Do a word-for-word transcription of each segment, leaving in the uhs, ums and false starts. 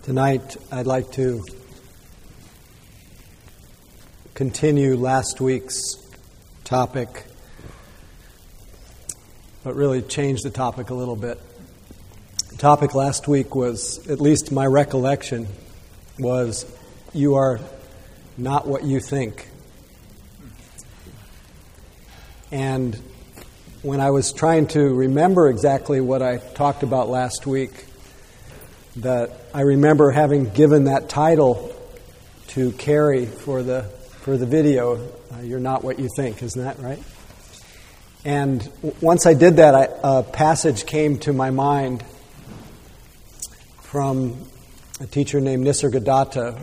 Tonight, I'd like to continue last week's topic, but really change the topic a little bit. The topic last week was, at least my recollection, was you are not what you think. And when I was trying to remember exactly what I talked about last week, that I remember having given that title to Carrie for the for the video, uh, You're Not What You Think, isn't that right? And w- once I did that, I, a passage came to my mind from a teacher named Nisargadatta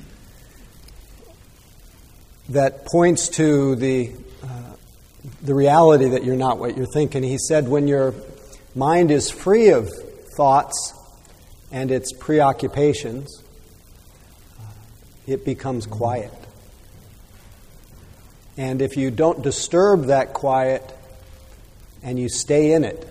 that points to the uh, the reality that you're not what you think. And he said, when your mind is free of thoughts and its preoccupations, it becomes quiet. And if you don't disturb that quiet and you stay in it,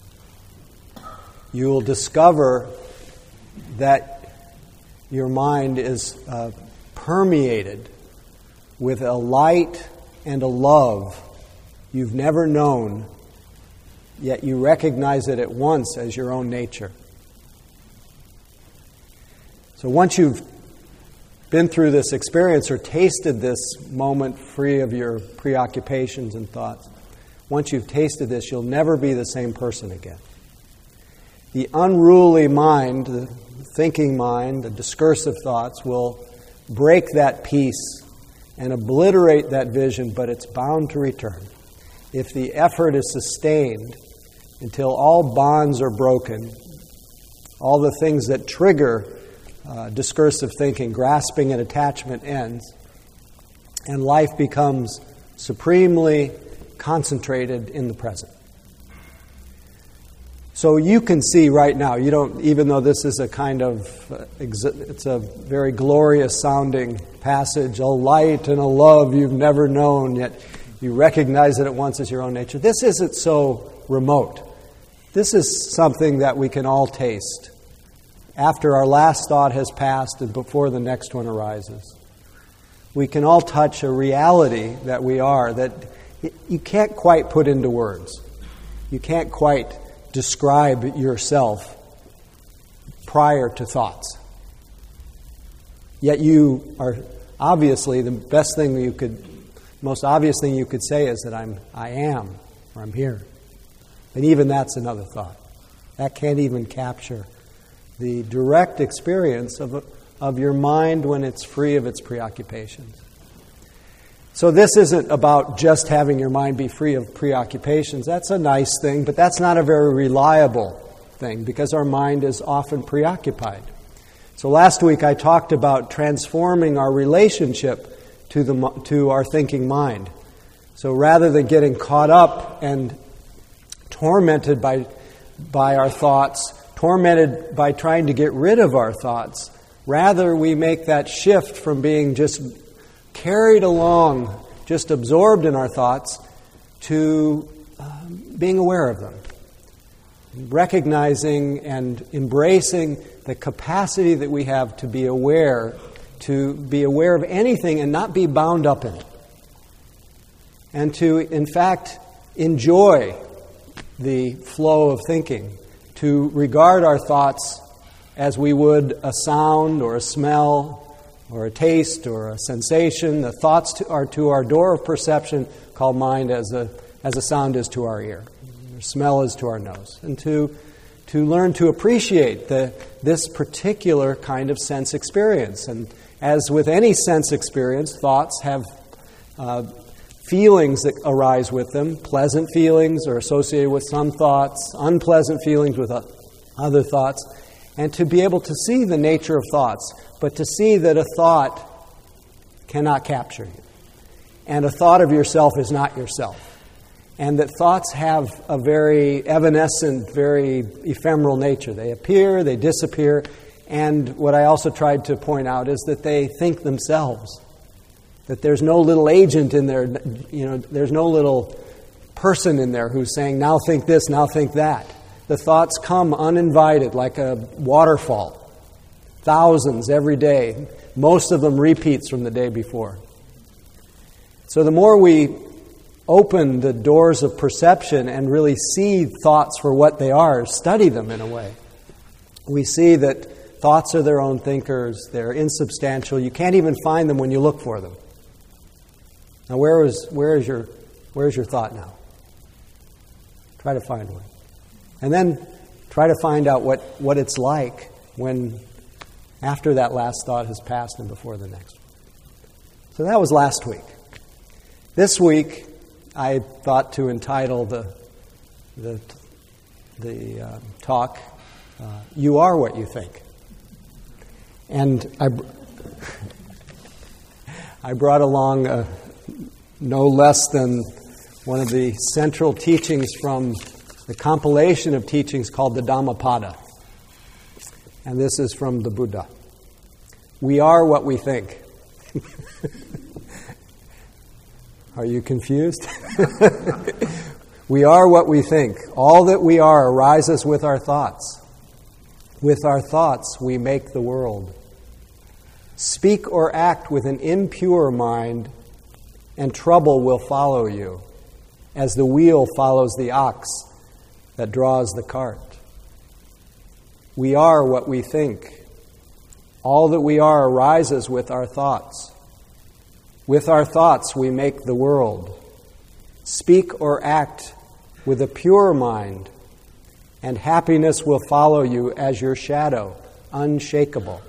you will discover that your mind is uh, permeated with a light and a love you've never known, yet you recognize it at once as your own nature. So once you've been through this experience or tasted this moment free of your preoccupations and thoughts, once you've tasted this, you'll never be the same person again. The unruly mind, the thinking mind, the discursive thoughts will break that peace and obliterate that vision, but it's bound to return. If the effort is sustained until all bonds are broken, all the things that trigger Uh, discursive thinking, grasping and attachment ends, and life becomes supremely concentrated in the present. So you can see right now, you don't, even though this is a kind of, uh, exi- it's a very glorious sounding passage, a light and a love you've never known, yet you recognize it at once as your own nature. This isn't so remote. This is something that we can all taste after our last thought has passed and before the next one arises. We can all touch a reality that we are that you can't quite put into words. You can't quite describe yourself prior to thoughts. Yet you are obviously, the best thing you could, most obvious thing you could say is that I'm, I am, or I'm here. And even that's another thought. That can't even capture the direct experience of of your mind when it's free of its preoccupations. So this isn't about just having your mind be free of preoccupations. That's a nice thing, but that's not a very reliable thing because our mind is often preoccupied. So last week I talked about transforming our relationship to the to our thinking mind. So rather than getting caught up and tormented by by our thoughts, tormented by trying to get rid of our thoughts, rather we make that shift from being just carried along, just absorbed in our thoughts, to um, being aware of them. Recognizing and embracing the capacity that we have to be aware, to be aware of anything and not be bound up in it. And to, in fact, enjoy the flow of thinking, to regard our thoughts as we would a sound or a smell or a taste or a sensation. The thoughts to, are to our door of perception called mind as a as a sound is to our ear. The smell is to our nose. And to to learn to appreciate the this particular kind of sense experience. And as with any sense experience, thoughts have uh, feelings that arise with them. Pleasant feelings are associated with some thoughts, unpleasant feelings with other thoughts. And to be able to see the nature of thoughts, but to see that a thought cannot capture you. And a thought of yourself is not yourself. And that thoughts have a very evanescent, very ephemeral nature. They appear, they disappear. And what I also tried to point out is that they think themselves. That there's no little agent in there, you know, there's no little person in there who's saying, now think this, now think that. The thoughts come uninvited like a waterfall. thousands every day, most of them repeats from the day before. So the more we open the doors of perception and really see thoughts for what they are, study them in a way, we see that thoughts are their own thinkers, they're insubstantial, you can't even find them when you look for them. Now where is where is your where is your thought now? Try to find one. And then try to find out what, what it's like when after that last thought has passed and before the next one. So that was last week. This week I thought to entitle the the the uh, talk uh, "You Are What You Think," and I I brought along uh, no less than one of the central teachings from the compilation of teachings called the Dhammapada, and this is from the Buddha. We are what we think. Are you confused? We are what we think. All that we are arises with our thoughts. With our thoughts, we make the world. Speak or act with an impure mind, and trouble will follow you, as the wheel follows the ox that draws the cart. We are what we think. All that we are arises with our thoughts. With our thoughts, we make the world. Speak or act with a pure mind, and happiness will follow you as your shadow, unshakable.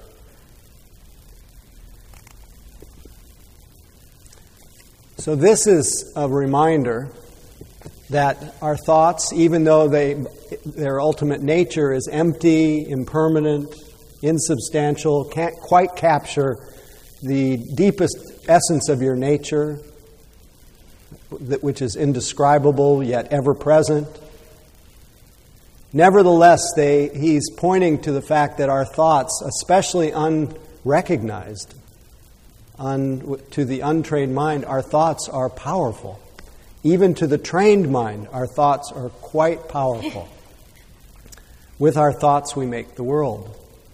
So this is a reminder that our thoughts, even though they, their ultimate nature is empty, impermanent, insubstantial, can't quite capture the deepest essence of your nature, which is indescribable yet ever present. Nevertheless, they, he's pointing to the fact that our thoughts, especially unrecognized, un, to the untrained mind, our thoughts are powerful. Even to the trained mind, our thoughts are quite powerful. With our thoughts, we make the world.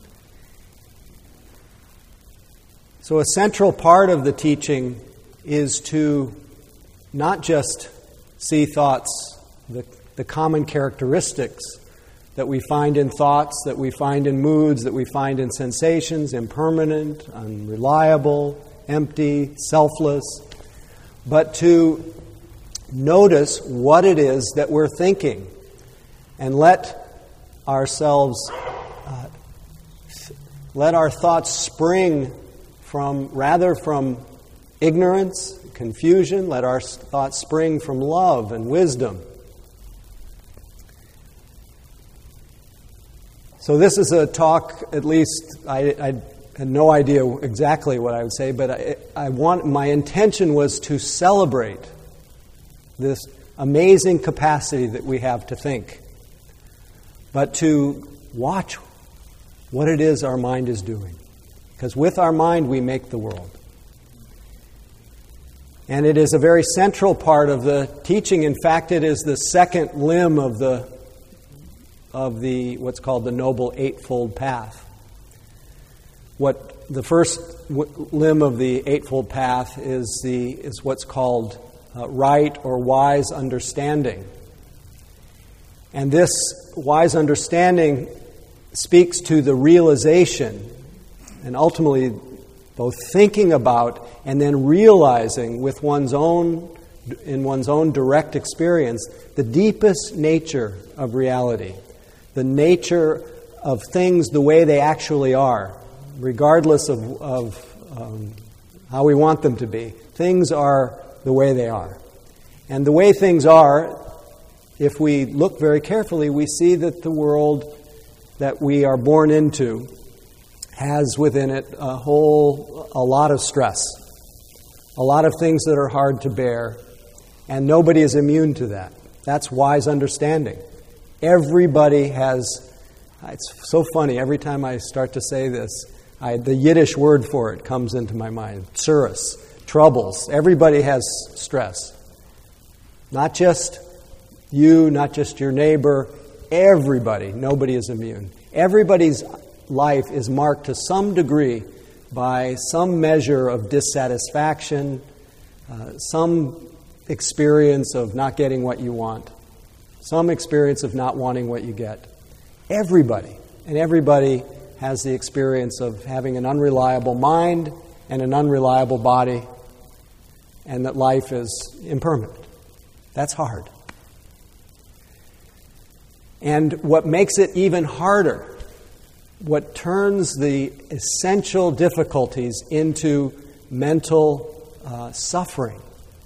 So a central part of the teaching is to not just see thoughts, the, the common characteristics that we find in thoughts, that we find in moods, that we find in sensations, impermanent, unreliable, empty, selfless, but to notice what it is that we're thinking and let ourselves, uh, let our thoughts spring from, rather from ignorance, confusion, let our thoughts spring from love and wisdom. So this is a talk, at least I, I had no idea exactly what I would say, but I, I want, my intention was to celebrate this amazing capacity that we have to think, but to watch what it is our mind is doing. Because with our mind we make the world. And it is a very central part of the teaching. In fact, it is the second limb of the of the what's called the Noble Eightfold Path. What the first w- limb of the Eightfold Path is the is what's called uh, right or wise understanding. And this wise understanding speaks to the realization and ultimately both thinking about and then realizing with one's own, in one's own direct experience, the deepest nature of reality, the nature of things the way they actually are, regardless of, of um, how we want them to be. Things are the way they are. And the way things are, if we look very carefully, we see that the world that we are born into has within it a whole, a lot of stress, a lot of things that are hard to bear, and nobody is immune to that. That's wise understanding. Everybody has, it's so funny, every time I start to say this, I, the Yiddish word for it comes into my mind, tsuris, troubles. Everybody has stress. Not just you, not just your neighbor, everybody, nobody is immune. Everybody's life is marked to some degree by some measure of dissatisfaction, uh, some experience of not getting what you want, some experience of not wanting what you get. Everybody, and everybody has the experience of having an unreliable mind and an unreliable body, and that life is impermanent. That's hard. And what makes it even harder, what turns the essential difficulties into mental uh, suffering,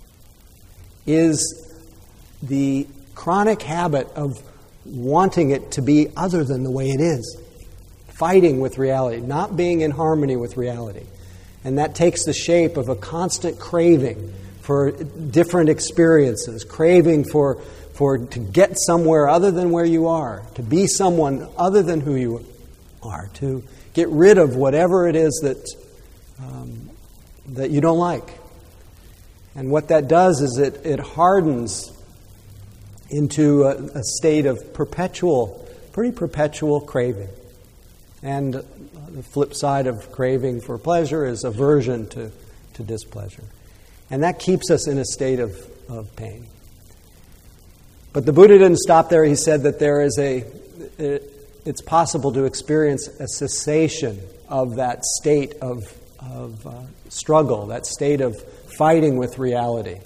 is the chronic habit of wanting it to be other than the way it is, fighting with reality, not being in harmony with reality. And that takes the shape of a constant craving for different experiences, craving for, for to get somewhere other than where you are, to be someone other than who you are, to get rid of whatever it is that, um, that you don't like. And what that does is it, it hardens into a, a state of perpetual, pretty perpetual craving. And the flip side of craving for pleasure is aversion to, to displeasure. And that keeps us in a state of, of pain. But the Buddha didn't stop there. He said that there is a, it, it's possible to experience a cessation of that state of, of uh, struggle, that state of fighting with reality.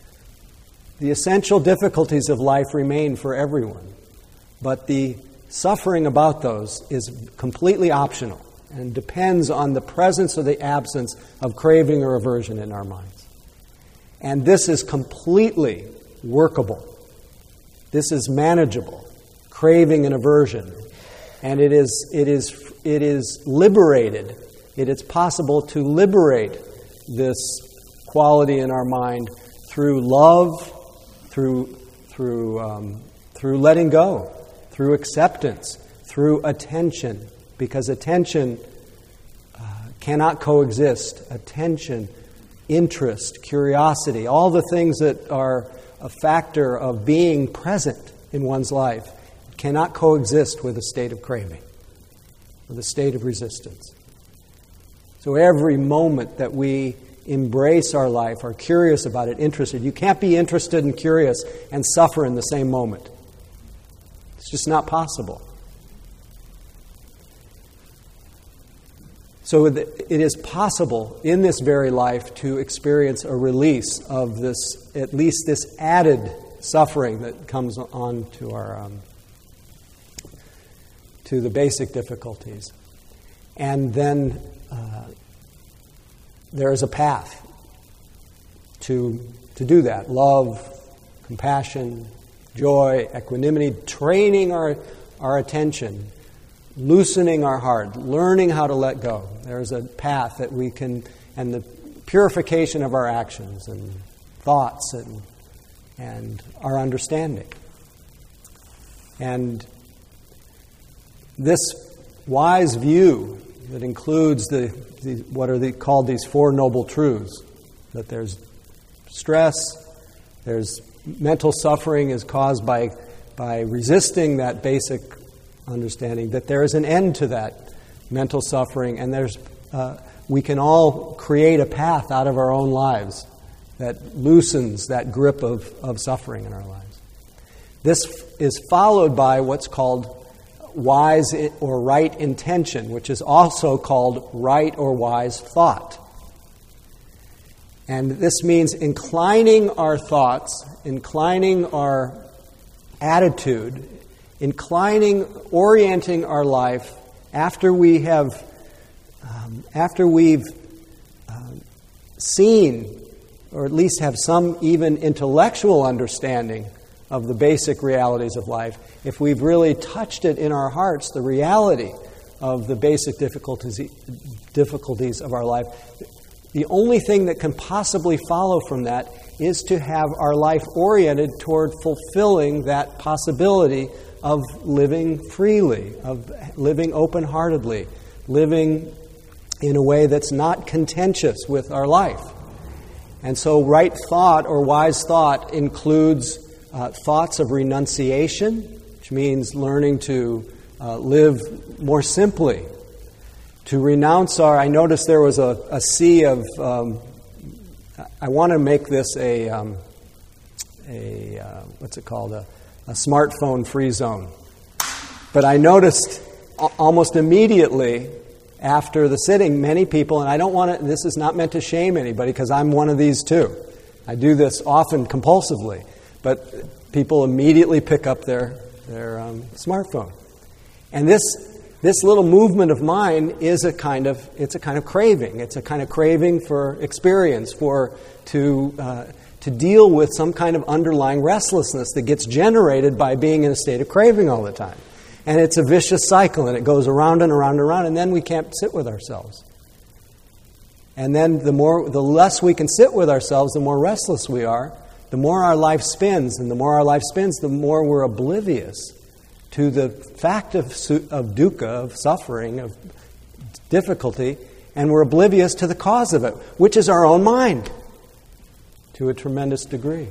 The essential difficulties of life remain for everyone, but the suffering about those is completely optional and depends on the presence or the absence of craving or aversion in our minds. And this is completely workable. This is manageable, craving and aversion. And it is, it is, it is liberated. It is possible to liberate this quality in our mind through love, through, through, um, through letting go, through acceptance, through attention, because attention uh, cannot coexist. Attention, interest, curiosity, all the things that are a factor of being present in one's life cannot coexist with a state of craving, with a state of resistance. So every moment that we embrace our life, are curious about it, interested, you can't be interested and curious and suffer in the same moment. It's just not possible. So it is possible in this very life to experience a release of this, at least this added suffering that comes on to our, um, to the basic difficulties. And then uh, there is a path to, to do that. Love, compassion, joy, equanimity, training our, our attention, loosening our heart, learning how to let go. There's a path that we can, and the purification of our actions and thoughts and, and our understanding. And this wise view that includes the, the what are the, called these Four Noble Truths, that there's stress, there's mental suffering is caused by, by resisting that basic understanding, that there is an end to that mental suffering, and there's uh, we can all create a path out of our own lives that loosens that grip of, of suffering in our lives. This is followed by what's called wise or right intention, which is also called right or wise thought. And this means inclining our thoughts, inclining our attitude, inclining, orienting our life after we have, um, after we've uh, seen, or at least have some even intellectual understanding of the basic realities of life. If we've really touched it in our hearts, the reality of the basic difficulties, difficulties of our life, the only thing that can possibly follow from that is to have our life oriented toward fulfilling that possibility of living freely, of living open-heartedly, living in a way that's not contentious with our life. And so right thought or wise thought includes uh, thoughts of renunciation, which means learning to uh, live more simply, To renounce our, I noticed there was a, a sea of, um, I want to make this a, um, a uh, what's it called, a, a smartphone-free zone. But I noticed almost immediately after the sitting, many people, and I don't want to, this is not meant to shame anybody because I'm one of these too. I do this often compulsively, but people immediately pick up their, their um, smartphone. And this This little movement of mine is a kind of, it's a kind of craving. It's a kind of craving for experience, for to uh, to deal with some kind of underlying restlessness that gets generated by being in a state of craving all the time. And it's a vicious cycle, and it goes around and around and around, and then we can't sit with ourselves. And then the more, the less we can sit with ourselves, the more restless we are, the more our life spins, and the more our life spins, the more we're oblivious to the fact of, of dukkha, of suffering, of difficulty, and we're oblivious to the cause of it, which is our own mind, to a tremendous degree.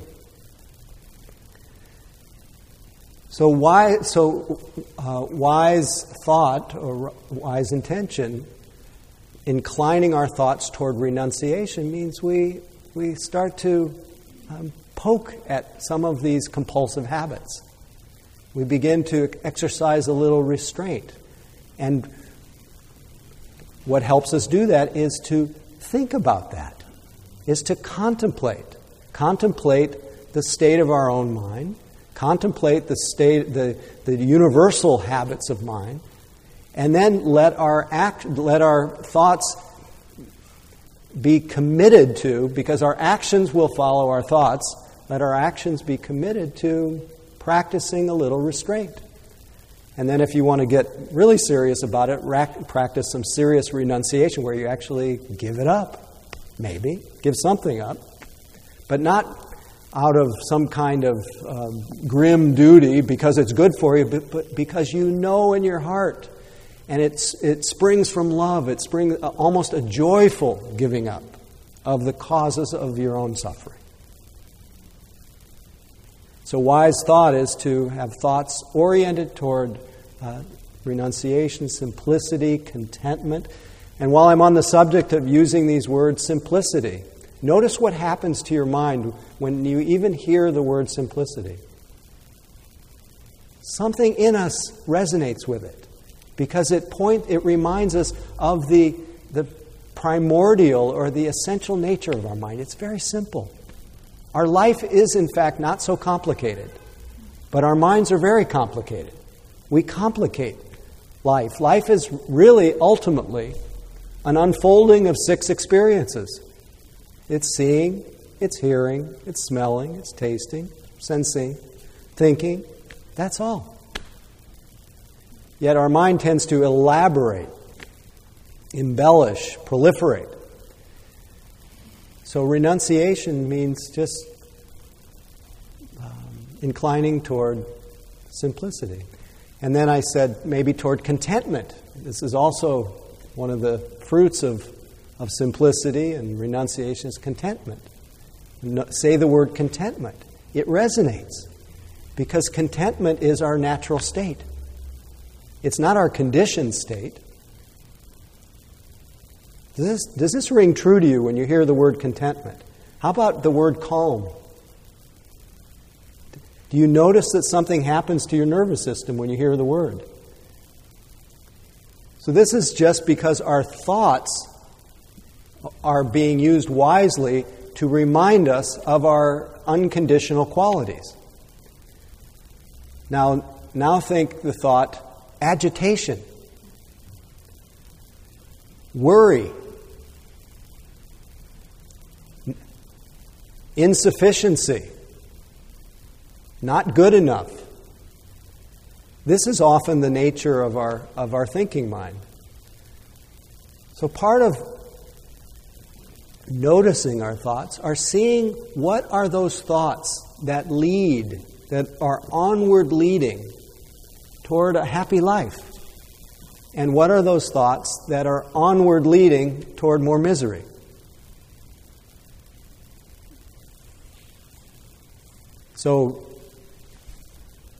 So, why, so uh, wise thought or wise intention, inclining our thoughts toward renunciation, means we we start to um, poke at some of these compulsive habits. We begin to exercise a little restraint. And what helps us do that is to think about that, is to contemplate. Contemplate the state of our own mind, contemplate the state, the, the universal habits of mind, and then let our act, let our thoughts be committed to, because our actions will follow our thoughts, let our actions be committed to practicing a little restraint. And then if you want to get really serious about it, rac- practice some serious renunciation where you actually give it up. Maybe. Give something up. But not out of some kind of um, grim duty because it's good for you, but, but because you know in your heart. And it's, it springs from love. It springs uh, almost a joyful giving up of the causes of your own suffering. So wise thought is to have thoughts oriented toward uh, renunciation, simplicity, contentment. And while I'm on the subject of using these words, simplicity, notice what happens to your mind when you even hear the word simplicity. Something in us resonates with it because it point it reminds us of the the primordial or the essential nature of our mind. It's very simple. Our life is, in fact, not so complicated, but our minds are very complicated. We complicate life. Life is really, ultimately, an unfolding of six experiences. It's seeing, it's hearing, it's smelling, it's tasting, sensing, thinking. That's all. Yet our mind tends to elaborate, embellish, proliferate. So renunciation means just um, inclining toward simplicity. And then I said maybe toward contentment. This is also one of the fruits of, of simplicity and renunciation is contentment. No, say the word contentment. It resonates because contentment is our natural state. It's not our conditioned state. Does this, does this ring true to you when you hear the word contentment? How about the word calm? Do you notice that something happens to your nervous system when you hear the word? So this is just because our thoughts are being used wisely to remind us of our unconditional qualities. Now, now think the thought agitation, worry, insufficiency, not good enough. This is often the nature of our of our thinking mind. So part of noticing our thoughts are seeing what are those thoughts that lead, that are onward leading toward a happy life. And what are those thoughts that are onward leading toward more misery? So,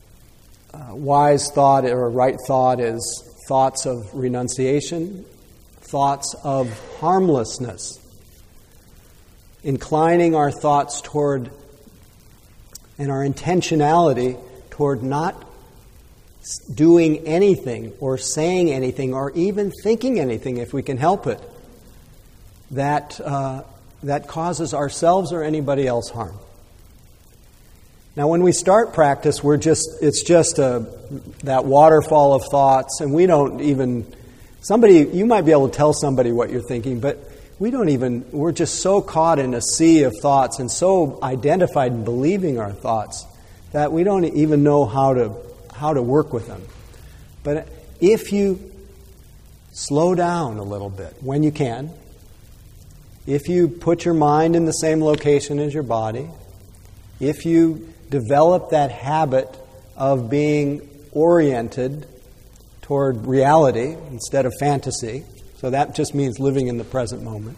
uh, wise thought or right thought is thoughts of renunciation, thoughts of harmlessness, inclining our thoughts toward, and our intentionality toward not doing anything or saying anything or even thinking anything, if we can help it, that uh, that causes ourselves or anybody else harm. Now, when we start practice, we're just it's just a, that waterfall of thoughts, and we don't even, somebody, you might be able to tell somebody what you're thinking, but we don't even, we're just so caught in a sea of thoughts and so identified in believing our thoughts that we don't even know how to how to work with them. But if you slow down a little bit when you can, if you put your mind in the same location as your body, if you develop that habit of being oriented toward reality instead of fantasy, so that just means living in the present moment,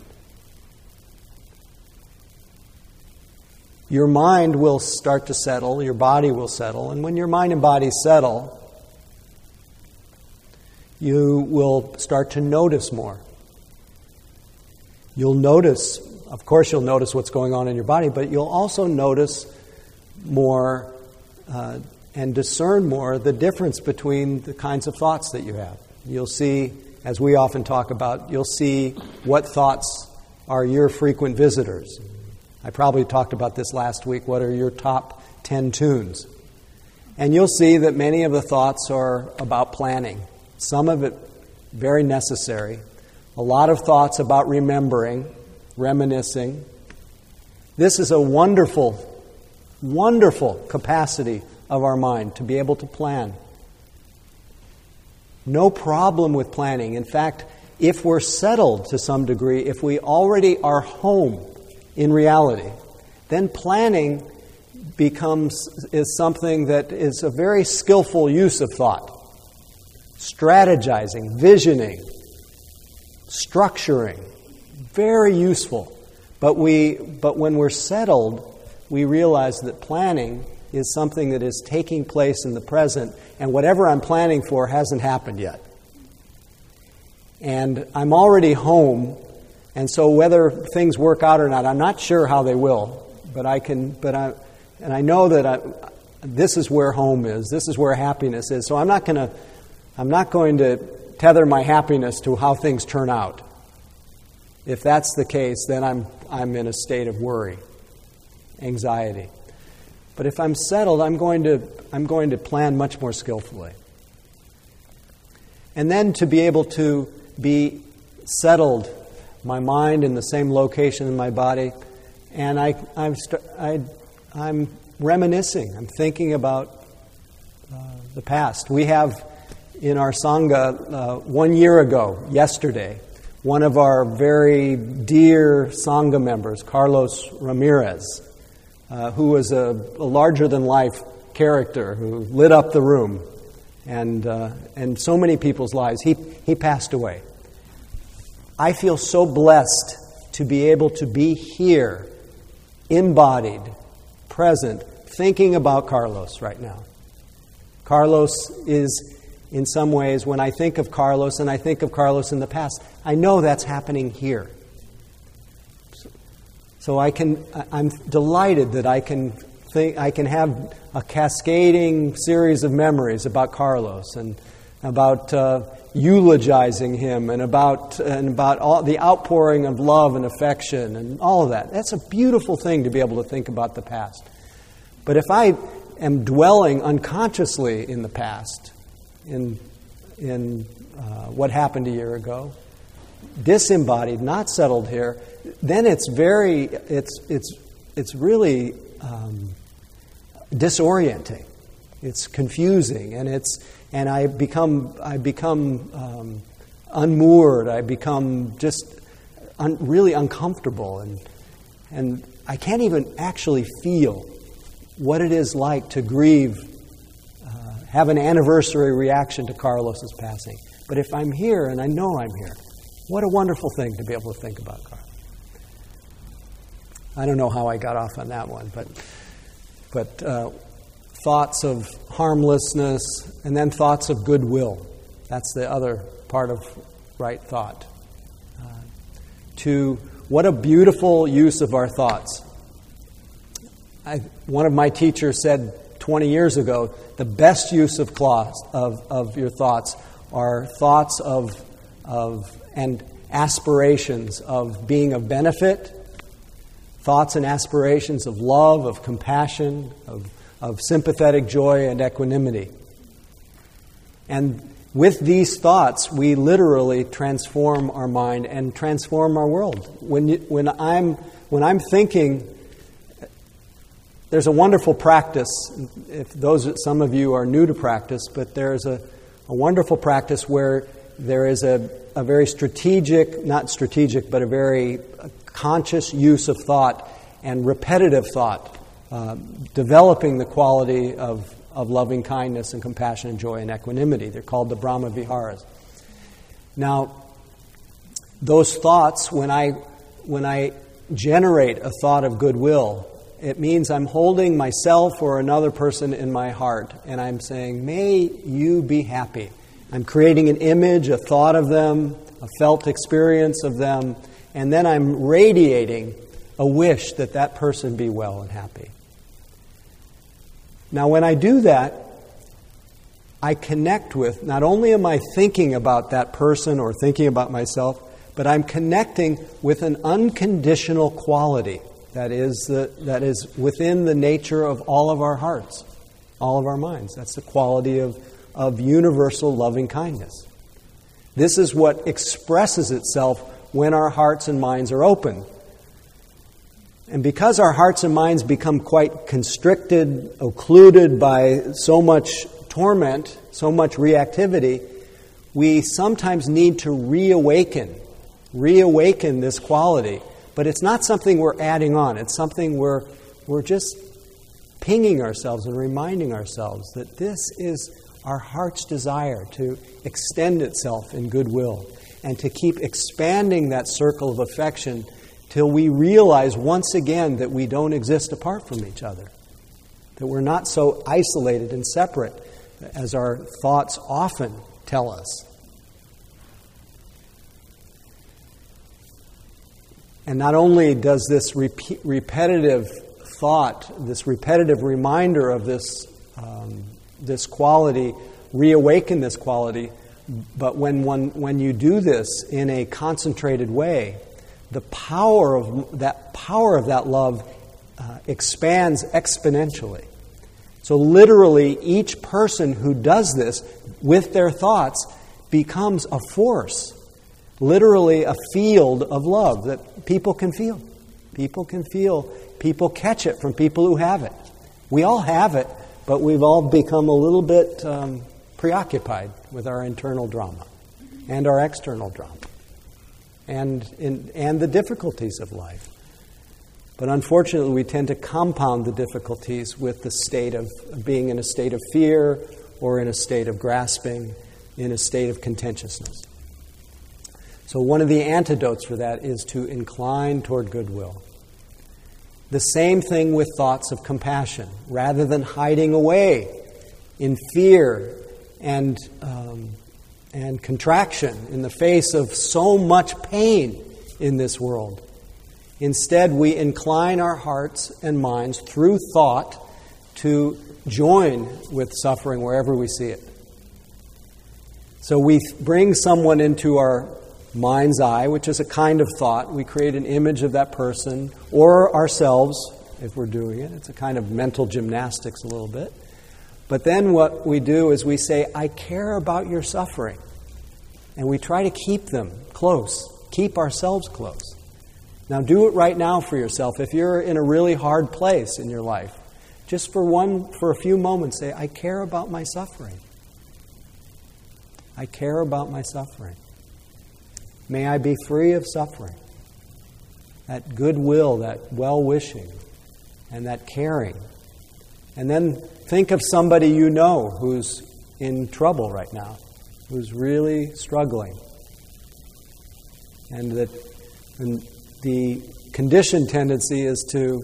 your mind will start to settle, your body will settle, and when your mind and body settle, you will start to notice more. You'll notice, of course you'll notice what's going on in your body, but you'll also notice more uh, and discern more the difference between the kinds of thoughts that you have. You'll see, as we often talk about, you'll see what thoughts are your frequent visitors. I probably talked about this last week. What are your top ten tunes? And you'll see that many of the thoughts are about planning. Some of it very necessary. A lot of thoughts about remembering, reminiscing. This is a wonderful, wonderful capacity of our mind to be able to plan. No problem with planning. In fact, if we're settled to some degree, if we already are home in reality, then planning becomes is something that is a very skillful use of thought. Strategizing, visioning, structuring, very useful. But we but when we're settled, we realize that planning is something that is taking place in the present, and whatever I'm planning for hasn't happened yet. And I'm already home. And so whether things work out or not, I'm not sure how they will, but I can, but I, and I know that I, this is where home is. This is where happiness is. So I'm not going to, I'm not going to tether my happiness to how things turn out. If that's the case, then I'm, I'm in a state of worry, anxiety. But if I'm settled, I'm going to, I'm going to plan much more skillfully. And then to be able to be settled, my mind in the same location in my body, and I, I'm, st- I, I'm reminiscing. I'm thinking about uh, the past. We have in our Sangha uh, one year ago, yesterday, one of our very dear Sangha members, Carlos Ramirez, uh, who was a, a larger-than-life character who lit up the room and uh, and so many people's lives. He he passed away. I feel so blessed to be able to be here, embodied, present, thinking about Carlos right now. Carlos is, in some ways, when I think of Carlos and I think of Carlos in the past, I know that's happening here. So, so I can, I'm delighted that I can think, I can have a cascading series of memories about Carlos and about uh, eulogizing him and about and about all the outpouring of love and affection and all of that. That's a beautiful thing to be able to think about the past. But if I am dwelling unconsciously in the past, in in uh, what happened a year ago, disembodied, not settled here, then it's very it's it's it's really um, disorienting. It's confusing, and it's and I become I become um, unmoored. I become just un, really uncomfortable, and and I can't even actually feel what it is like to grieve, uh, have an anniversary reaction to Carlos's passing. But if I'm here and I know I'm here, what a wonderful thing to be able to think about Carlos. I don't know how I got off on that one, but but. Uh, Thoughts of harmlessness, and then thoughts of goodwill. That's the other part of right thought. to what a beautiful use of our thoughts. I, one of my teachers said twenty years ago, the best use of, class, of, of your thoughts are thoughts of, of and aspirations of being of benefit, thoughts and aspirations of love, of compassion, of, of sympathetic joy and equanimity. And with these thoughts, we literally transform our mind and transform our world. When you, when I'm when I'm thinking, there's a wonderful practice. If those some of you are new to practice, but there's a, a wonderful practice where there is a, a very strategic, not strategic, but a very conscious use of thought and repetitive thought, uh, developing the quality of of loving kindness and compassion and joy and equanimity. They're called the Brahma Viharas. Now, those thoughts, when I when I generate a thought of goodwill, it means I'm holding myself or another person in my heart, and I'm saying, may you be happy. I'm creating an image, a thought of them, a felt experience of them, and then I'm radiating a wish that that person be well and happy. Now, when I do that, I connect with, not only am I thinking about that person or thinking about myself, but I'm connecting with an unconditional quality that is the, that is within the nature of all of our hearts, all of our minds. That's the quality of, of universal loving kindness. This is what expresses itself when our hearts and minds are open. And because our hearts and minds become quite constricted, occluded by so much torment, so much reactivity, we sometimes need to reawaken, reawaken this quality. But it's not something we're adding on. It's something we're, we're just pinging ourselves and reminding ourselves that this is our heart's desire to extend itself in goodwill and to keep expanding that circle of affection till we realize once again that we don't exist apart from each other, that we're not so isolated and separate as our thoughts often tell us. And not only does this repeat, repetitive thought, this repetitive reminder of this, um, this quality, reawaken this quality, but when one, when you do this in a concentrated way, the power of that power of that love uh, expands exponentially. So literally, each person who does this with their thoughts becomes a force, literally a field of love that people can feel. People can feel. People catch it from people who have it. We all have it, but we've all become a little bit um, preoccupied with our internal drama and our external drama. And in, and the difficulties of life. But unfortunately, we tend to compound the difficulties with the state of being in a state of fear or in a state of grasping, in a state of contentiousness. So one of the antidotes for that is to incline toward goodwill. The same thing with thoughts of compassion. Rather than hiding away in fear and um, and contraction in the face of so much pain in this world. Instead, we incline our hearts and minds through thought to join with suffering wherever we see it. So we bring someone into our mind's eye, which is a kind of thought. We create an image of that person or ourselves, if we're doing it. It's a kind of mental gymnastics a little bit. But then what we do is we say, I care about your suffering. And we try to keep them close, keep ourselves close. Now do it right now for yourself. If you're in a really hard place in your life, just for one, for a few moments, say, I care about my suffering. I care about my suffering. May I be free of suffering. That goodwill, that well-wishing, and that caring. And then think of somebody you know who's in trouble right now, who's really struggling. And that and the conditioned tendency is to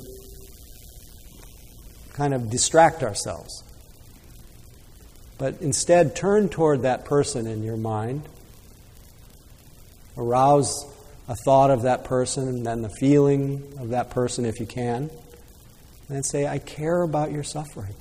kind of distract ourselves. But instead, turn toward that person in your mind. Arouse a thought of that person, and then the feeling of that person if you can. And then say, I care about your suffering.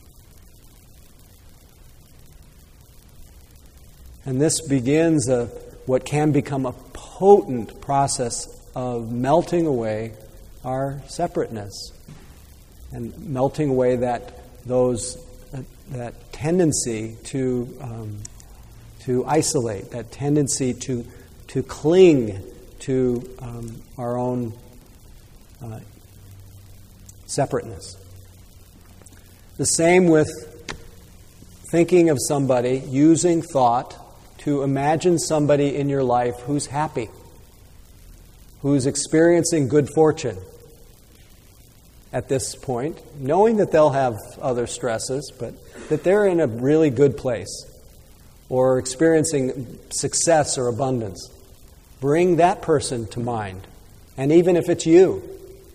And this begins a, what can become a potent process of melting away our separateness and melting away that those uh, that tendency to um, to isolate, that tendency to to cling to um, our own uh, separateness. The same with thinking of somebody, using thought to imagine somebody in your life who's happy, who's experiencing good fortune at this point, knowing that they'll have other stresses, but that they're in a really good place or experiencing success or abundance. Bring that person to mind, and even if it's you,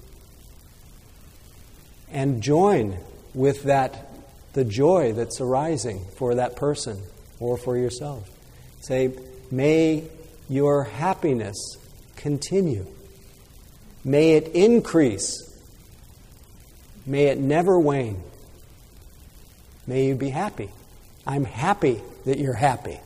and join with that, the joy that's arising for that person or for yourself. Say, may your happiness continue. May it increase. May it never wane. May you be happy. I'm happy that you're happy.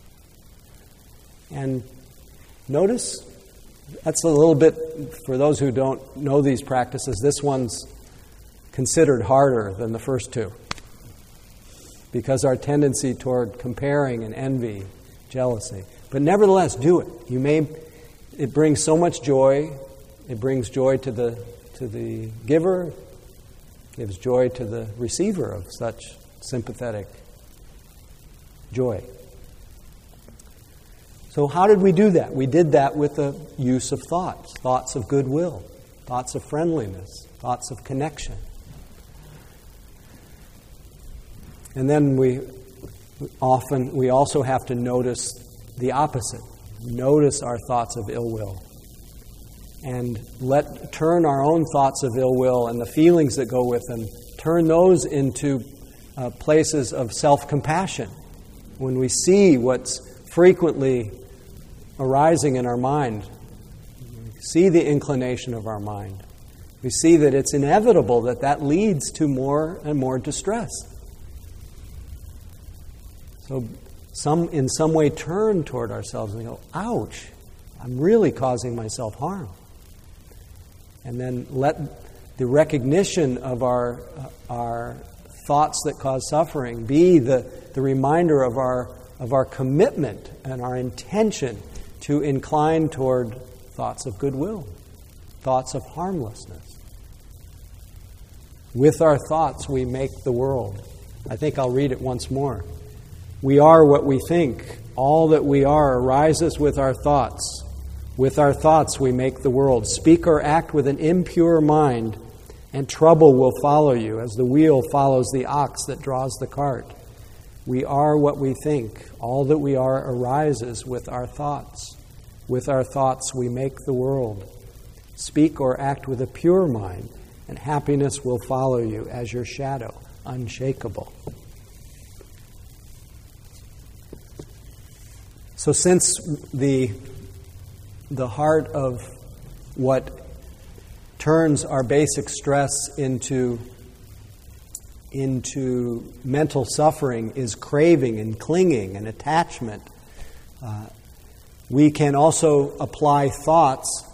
And notice, that's a little bit, for those who don't know these practices, this one's considered harder than the first two. Because our tendency toward comparing and envy, jealousy. But nevertheless, do it. You may, it brings so much joy. It brings joy to the to the giver, gives joy to the receiver of such sympathetic joy. So how did we do that? We did that with the use of thoughts, thoughts of goodwill, thoughts of friendliness, thoughts of connection. And then we often, we also have to notice the opposite. Notice our thoughts of ill will. And let turn our own thoughts of ill will and the feelings that go with them, turn those into uh, places of self-compassion. When we see what's frequently arising in our mind, we see the inclination of our mind, we see that it's inevitable that that leads to more and more distress. So some, in some way turn toward ourselves and go, ouch, I'm really causing myself harm. And then let the recognition of our uh, our thoughts that cause suffering be the, the reminder of our of our commitment and our intention to incline toward thoughts of goodwill, thoughts of harmlessness. With our thoughts we make the world. I think I'll read it once more. We are what we think. All that we are arises with our thoughts. With our thoughts we make the world. Speak or act with an impure mind, and trouble will follow you, as the wheel follows the ox that draws the cart. We are what we think. All that we are arises with our thoughts. With our thoughts we make the world. Speak or act with a pure mind, and happiness will follow you as your shadow, unshakable. So since the the heart of what turns our basic stress into, into mental suffering is craving and clinging and attachment, uh, we can also apply thoughts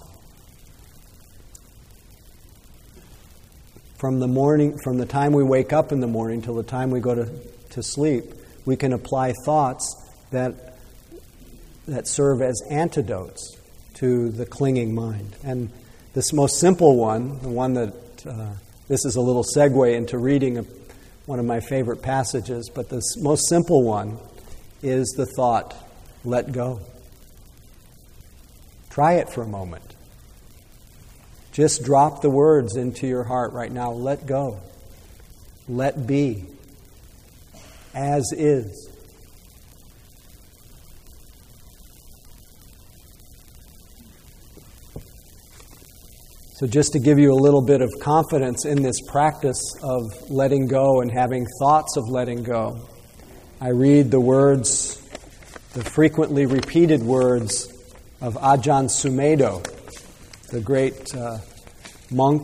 from the morning, from the time we wake up in the morning till the time we go to, to sleep. We can apply thoughts that that serve as antidotes to the clinging mind. And this most simple one, the one that, uh, this is a little segue into reading a, one of my favorite passages, but this most simple one is the thought, let go. Try it for a moment. Just drop the words into your heart right now. Let go. Let be. As is. So just to give you a little bit of confidence in this practice of letting go and having thoughts of letting go, I read the words, the frequently repeated words of Ajahn Sumedho, the great uh, monk.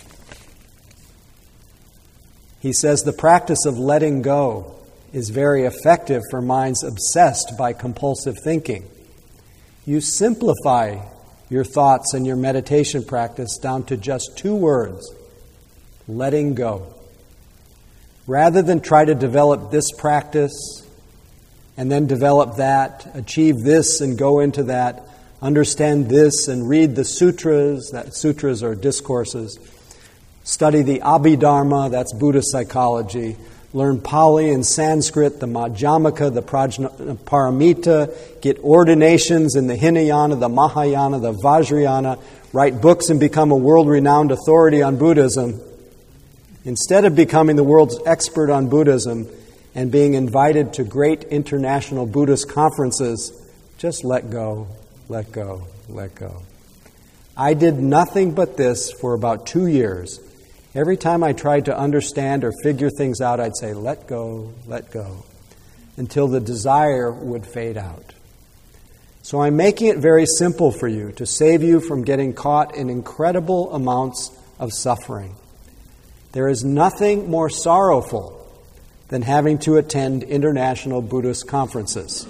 He says the practice of letting go is very effective for minds obsessed by compulsive thinking. You simplify your thoughts and your meditation practice down to just two words: letting go. Rather than try to develop this practice and then develop that, achieve this and go into that, understand this and read the sutras, that sutras are discourses, study the Abhidharma, that's Buddhist psychology, learn Pali and Sanskrit, the Madhyamaka, the Prajnaparamita, get ordinations in the Hinayana, the Mahayana, the Vajrayana, write books and become a world-renowned authority on Buddhism. Instead of becoming the world's expert on Buddhism and being invited to great international Buddhist conferences, just let go, let go, let go. I did nothing but this for about two years. Every time I tried to understand or figure things out, I'd say, let go, let go, until the desire would fade out. So I'm making it very simple for you to save you from getting caught in incredible amounts of suffering. There is nothing more sorrowful than having to attend international Buddhist conferences.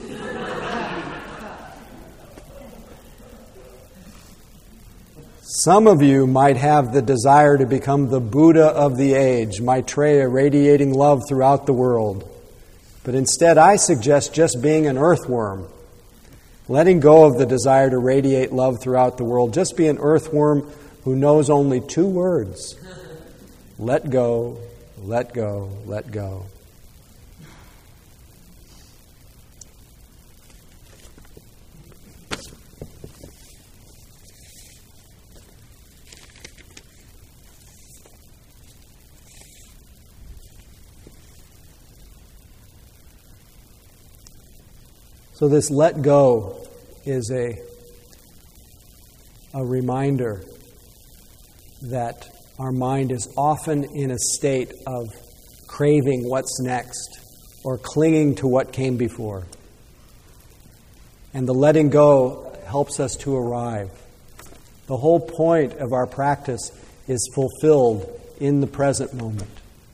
Some of you might have the desire to become the Buddha of the age, Maitreya, radiating love throughout the world. But instead, I suggest just being an earthworm, letting go of the desire to radiate love throughout the world. Just be an earthworm who knows only two words: let go, let go, let go. So this let go is a, a reminder that our mind is often in a state of craving what's next or clinging to what came before. And the letting go helps us to arrive. The whole point of our practice is fulfilled in the present moment.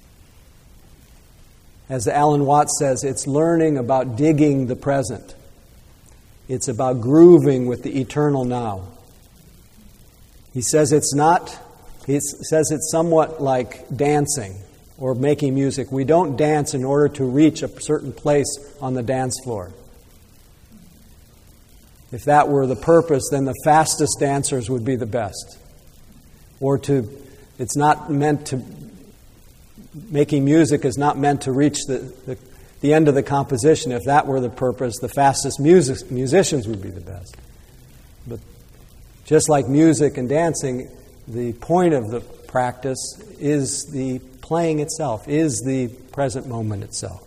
As Alan Watts says, it's learning about digging the present. It's about grooving with the eternal now. He says it's not, he says it's somewhat like dancing or making music. We don't dance in order to reach a certain place on the dance floor. If that were the purpose, then the fastest dancers would be the best. Or to, it's not meant to, making music is not meant to reach the, the, the end of the composition. If that were the purpose, the fastest music, musicians would be the best. But just like music and dancing, the point of the practice is the playing itself, is the present moment itself.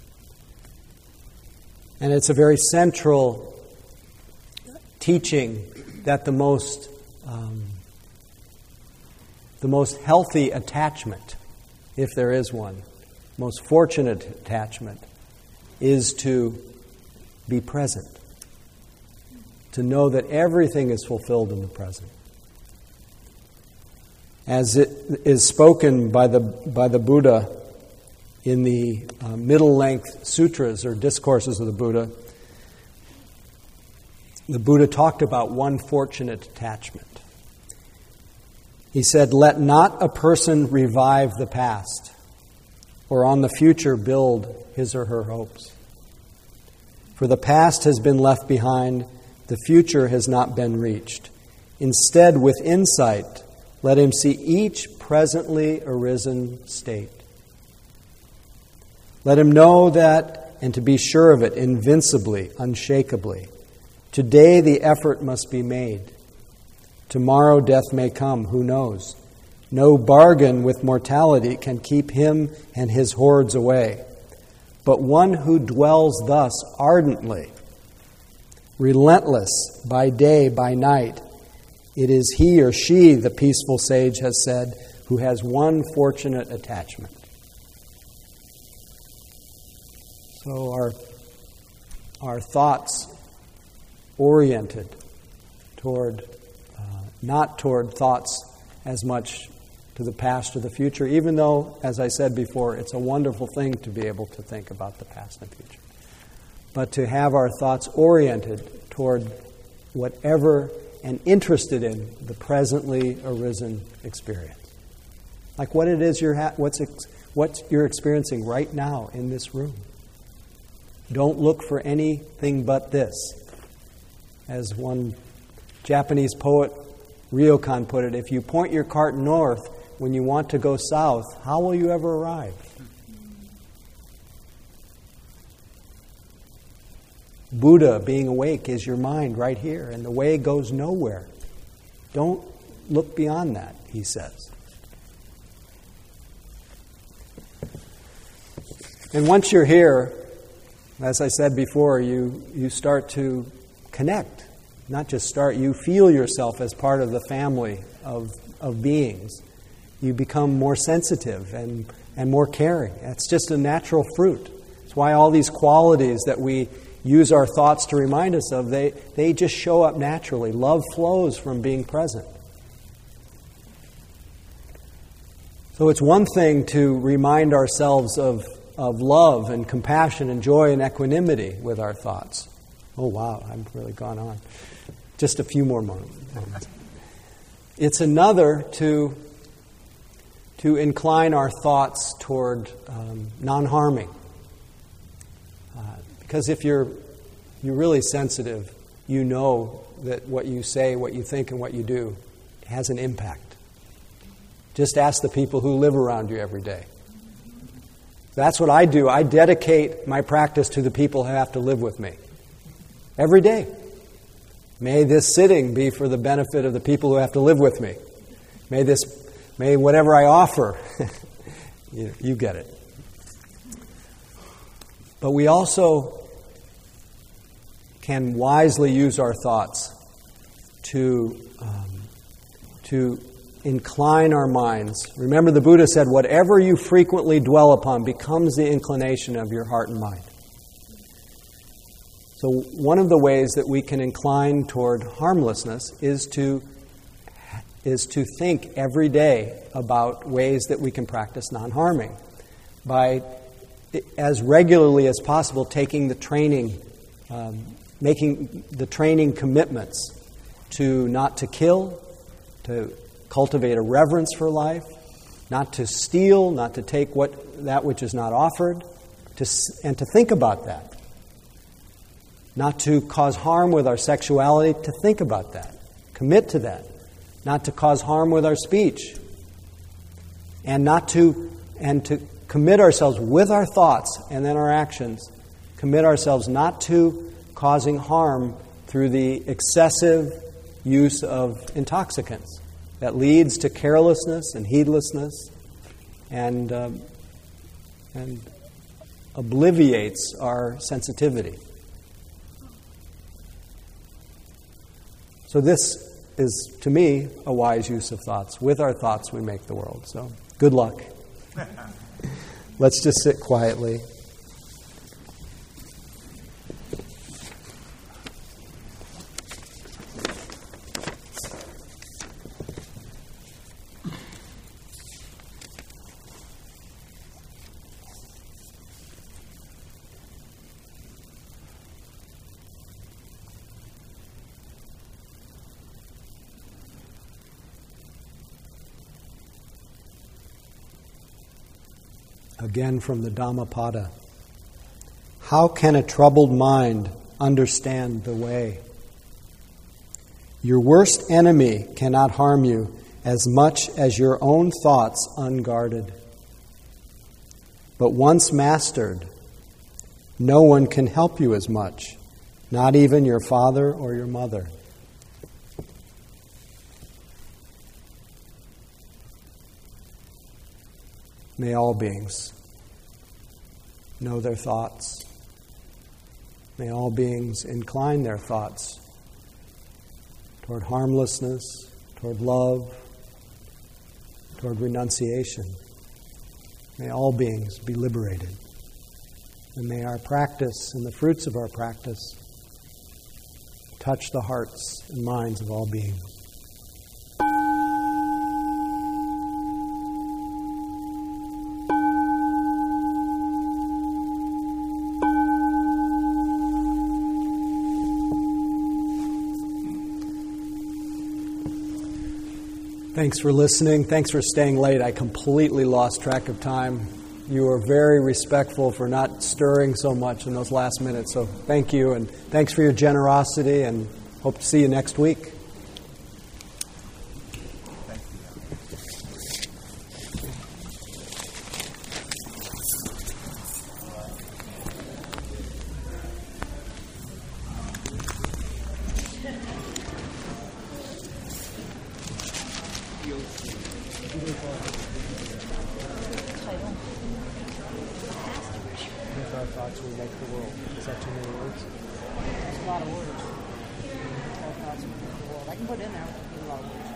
And it's a very central teaching that the most um, the most healthy attachment, if there is one, most fortunate attachment, is to be present, to know that everything is fulfilled in the present. As it is spoken by the by the Buddha in the uh, middle-length sutras or discourses of the Buddha, the Buddha talked about one fortunate attachment. He said, "Let not a person revive the past, or on the future build his or her hopes. For the past has been left behind, the future has not been reached. Instead, with insight, let him see each presently arisen state. Let him know that, and to be sure of it, invincibly, unshakably. Today the effort must be made. Tomorrow death may come, who knows? No bargain with mortality can keep him and his hordes away. But one who dwells thus ardently, relentless by day, by night, it is he or she, the peaceful sage has said, who has one fortunate attachment." So our, our thoughts oriented toward, uh, not toward thoughts as much to the past or the future, even though, as I said before, it's a wonderful thing to be able to think about the past and future. But to have our thoughts oriented toward whatever and interested in the presently arisen experience. Like what it is you're ha- what's ex- what you're experiencing right now in this room. Don't look for anything but this. As one Japanese poet, Ryokan, put it, if you point your cart north when you want to go south, how will you ever arrive? Buddha, being awake, is your mind right here, and the way goes nowhere. Don't look beyond that, he says. And once you're here, as I said before, you, you start to connect. Not just start, you feel yourself as part of the family of, of beings. You become more sensitive and, and more caring. That's just a natural fruit. It's why all these qualities that we use our thoughts to remind us of, they, they just show up naturally. Love flows from being present. So it's one thing to remind ourselves of, of love and compassion and joy and equanimity with our thoughts. Oh, wow, I've really gone on. Just a few more moments. It's another to, to incline our thoughts toward um, non-harming. Uh, because if you're, you're really sensitive, you know that what you say, what you think, and what you do has an impact. Just ask the people who live around you every day. That's what I do. I dedicate my practice to the people who have to live with me. Every day. May this sitting be for the benefit of the people who have to live with me. May this, may whatever I offer, you, you get it. But we also can wisely use our thoughts to, um, to incline our minds. Remember, the Buddha said, whatever you frequently dwell upon becomes the inclination of your heart and mind. So one of the ways that we can incline toward harmlessness is to is to think every day about ways that we can practice non-harming by, as regularly as possible, taking the training, um, making the training commitments to not to kill, to cultivate a reverence for life, not to steal, not to take what that which is not offered, to and to think about that. Not to cause harm with our sexuality, to think about that. Commit to that. Not to cause harm with our speech. And not to, and to commit ourselves with our thoughts and then our actions, commit ourselves not to causing harm through the excessive use of intoxicants that leads to carelessness and heedlessness and, um, and obliviates our sensitivity. So this is, to me, a wise use of thoughts. With our thoughts, we make the world. So good luck. Let's just sit quietly. Again from the Dhammapada. How can a troubled mind understand the way? Your worst enemy cannot harm you as much as your own thoughts unguarded. But once mastered, no one can help you as much, not even your father or your mother. May all beings know their thoughts. May all beings incline their thoughts toward harmlessness, toward love, toward renunciation. May all beings be liberated. And may our practice and the fruits of our practice touch the hearts and minds of all beings. Thanks for listening. Thanks for staying late. I completely lost track of time. You were very respectful for not stirring so much in those last minutes. So thank you, and thanks for your generosity, and hope to see you next week. If our thoughts will make the world. Is that too many words? It's a lot of words. Our thoughts will make the world. I can put it in there. It's a lot of words.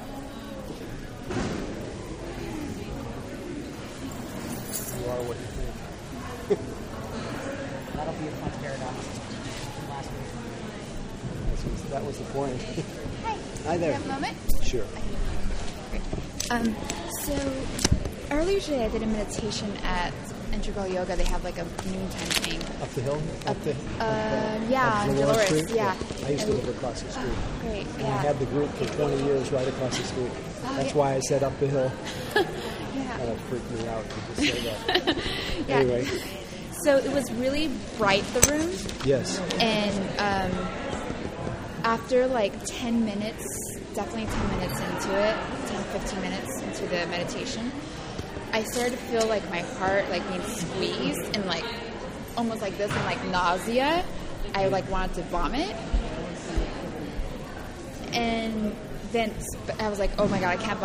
You are what you think. That'll be a fun paradox from last week. That was the point. Hi. Hi there. You have a moment? Sure. Um, so earlier today I did a meditation at Integral Yoga. They have like a noontime thing. Up the hill? Up the Uh, yeah, up on Dolores Dolores. Street? Yeah. I used to And- live across the street. Oh, great. And Yeah. I had the group for twenty years right across the street. Oh, That's yeah. why I said up the hill. yeah. Kind of freaked me out to just say that. Yeah. Anyway, So it was really bright, the room, yes. and um, after like ten minutes, definitely ten minutes into it, ten, fifteen minutes into the meditation, I started to feel like my heart like being squeezed and like almost like this and like nausea. I like wanted to vomit. And then I was like, oh my God, I can't vomit.